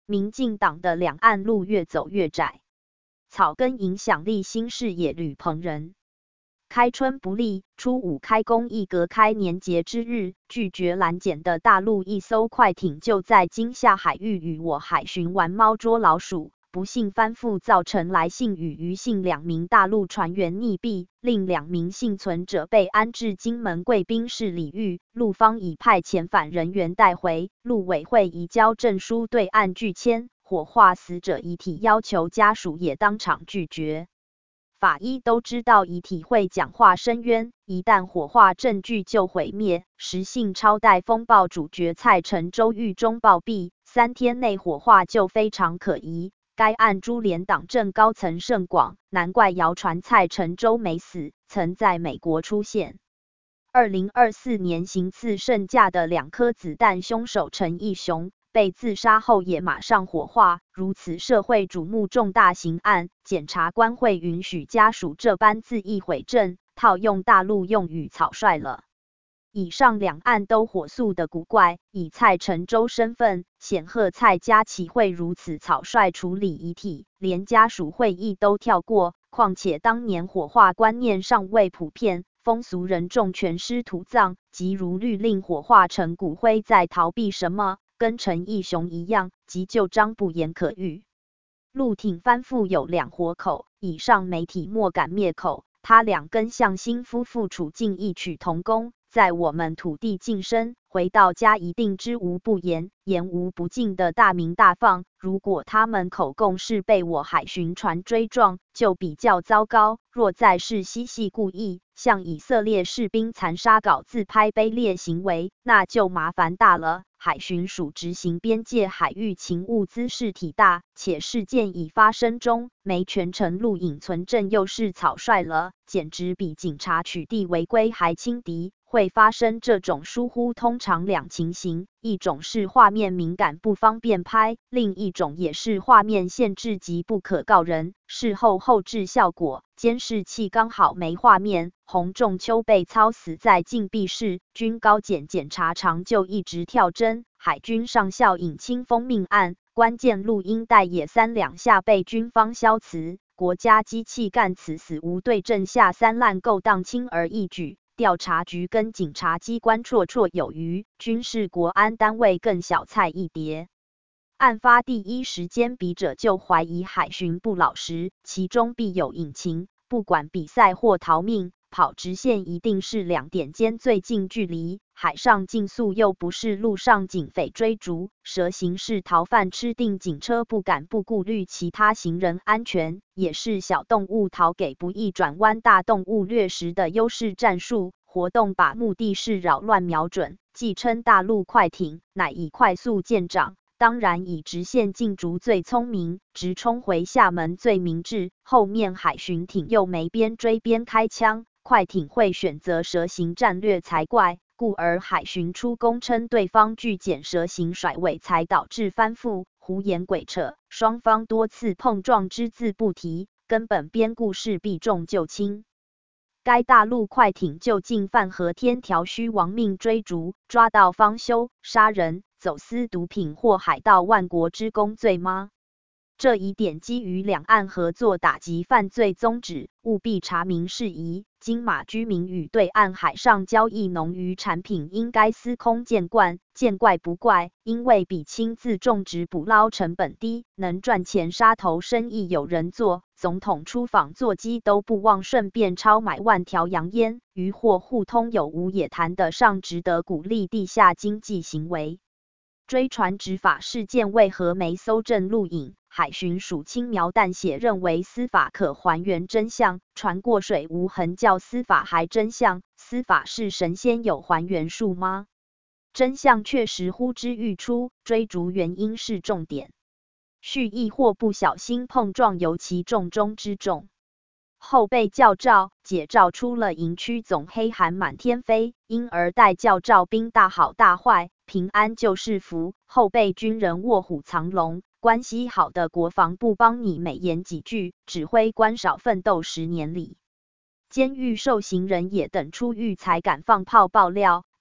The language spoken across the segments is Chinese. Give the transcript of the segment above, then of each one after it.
民进党的两岸路越走越窄，草根影响力新视野吕鹏仁。开春不利，初5开工一隔开年节之日，拒绝拦检的大陆一艘快艇就在金厦海域与我海巡玩猫捉老鼠，不幸翻覆，造成来信与余姓2名大陆船员溺毙，另2名幸存者被安置金门贵宾室礼遇，陆方已派遣返人员带回，陆委会移交证书对岸拒签，火化死者遗体要求家属也当场拒绝。法医都知道遗体会讲话申冤，一旦火化证据就毁灭。实信超带风暴主角蔡成洲狱中暴毙，3天内火化就非常可疑。该案株连党政高层甚广，难怪谣传蔡成洲没死，曾在美国出现。2024年行刺圣驾的2颗子弹凶手陈义雄被自杀后也马上火化，如此社会瞩目重大刑案，检察官会允许家属这般恣意毁证，套用大陆用语草率了。以上2案都火速的古怪，以蔡成洲身份，显赫蔡家岂会如此草率处理遗体，连家属会议都跳过，况且当年火化观念尚未普遍，风俗人众全尸土葬，即如律令火化成骨灰，在逃避什么？跟陈义雄一样，急救章不言可喻。陆挺翻覆有2活口，以上媒体莫敢灭口。他俩跟向新夫妇处境异曲同工，在我们土地晋升，回到家一定知无不言，言无不尽的大鸣大放。如果他们口供是被我海巡船追撞，就比较糟糕；若再是嬉戏故意，像以色列士兵残杀搞自拍卑劣行为，那就麻烦大了。海巡署执行边界海域勤务姿势体大，且事件已发生中，没全程录影存证又是草率了，简直比警察取缔违规还轻敌。会发生这种疏忽通常2情形，一种是画面敏感不方便拍，另一种也是画面限制及不可告人。事后后置效果，监视器刚好没画面，洪仲秋被操死在禁闭室，军高检检察长就一直跳针。海军上校尹清风命案，关键录音带也3两下被军方消磁，国家机器干此死无对证下3滥勾当轻而易举。调查局跟警察机关绰绰有余，军事国安单位更小菜一碟。案发第一时间，笔者就怀疑海巡不老实，其中必有隐情。不管比赛或逃命，跑直线一定是2点间最近距离。海上竞速又不是陆上警匪追逐，蛇形式逃犯吃定警车不敢不顾虑其他行人安全，也是小动物逃给不易转弯大动物掠食的优势战术。活动把目的是扰乱瞄准，既称大陆快艇，乃以快速见长。当然以直线进逐最聪明，直冲回厦门最明智。后面海巡艇又没边追边开枪，快艇会选择蛇形战略才怪。故而海巡出供称对方拒检蛇形甩尾才导致翻覆，胡言鬼扯。双方多次碰撞只字不提，根本编故事避重就轻。该大陆快艇究竟犯何天条需亡命追逐，抓到方休、杀人、走私毒品或海盗万国之功罪吗？这一点基于两岸合作打击犯罪宗旨，务必查明事宜。金马居民与对岸海上交易农渔产品应该司空见惯，见怪不怪，因为比亲自种植捕捞成本低，能赚钱杀头生意有人做。总统出访座机都不忘顺便超买万条洋烟，渔货互通有无也谈得上值得鼓励地下经济行为。追船执法事件为何没搜证录影？海巡署轻描淡写认为司法可还原真相，船过水无痕叫司法还真相，司法是神仙有还原术吗？真相确实呼之欲出，追逐原因是重点。蓄意或不小心碰撞尤其重中之重。后被教召，解召出了营区总黑函满天飞，因而待教召兵大好大坏，平安就是福。后被军人卧虎藏龙，关系好的国防部帮你美言几句，指挥官少奋斗10年里。监狱受刑人也等出狱才敢放炮爆料，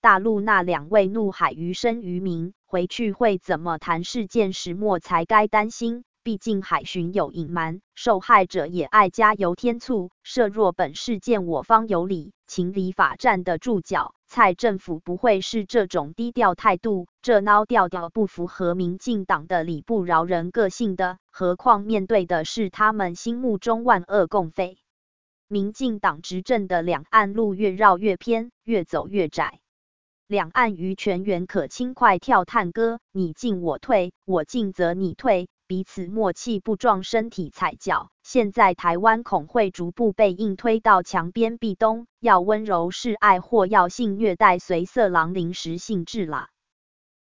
大陆那2位怒海余生渔民，回去会怎么谈事件始末才该担心。毕竟海巡有隐瞒，受害者也爱加油添醋。设若本事件我方有理，情理法站得住脚，蔡政府不会是这种低调态度，这孬调调不符合民进党的理不饶人个性的。何况面对的是他们心目中万恶共匪。民进党执政的两岸路越绕越偏，越走越窄。两岸渔权原可轻快跳探戈，你进我退，我进则你退，彼此默契不撞身体踩脚。现在台湾恐会逐步被硬推到墙边壁咚，要温柔示爱或要性虐待随色狼临时性质啦。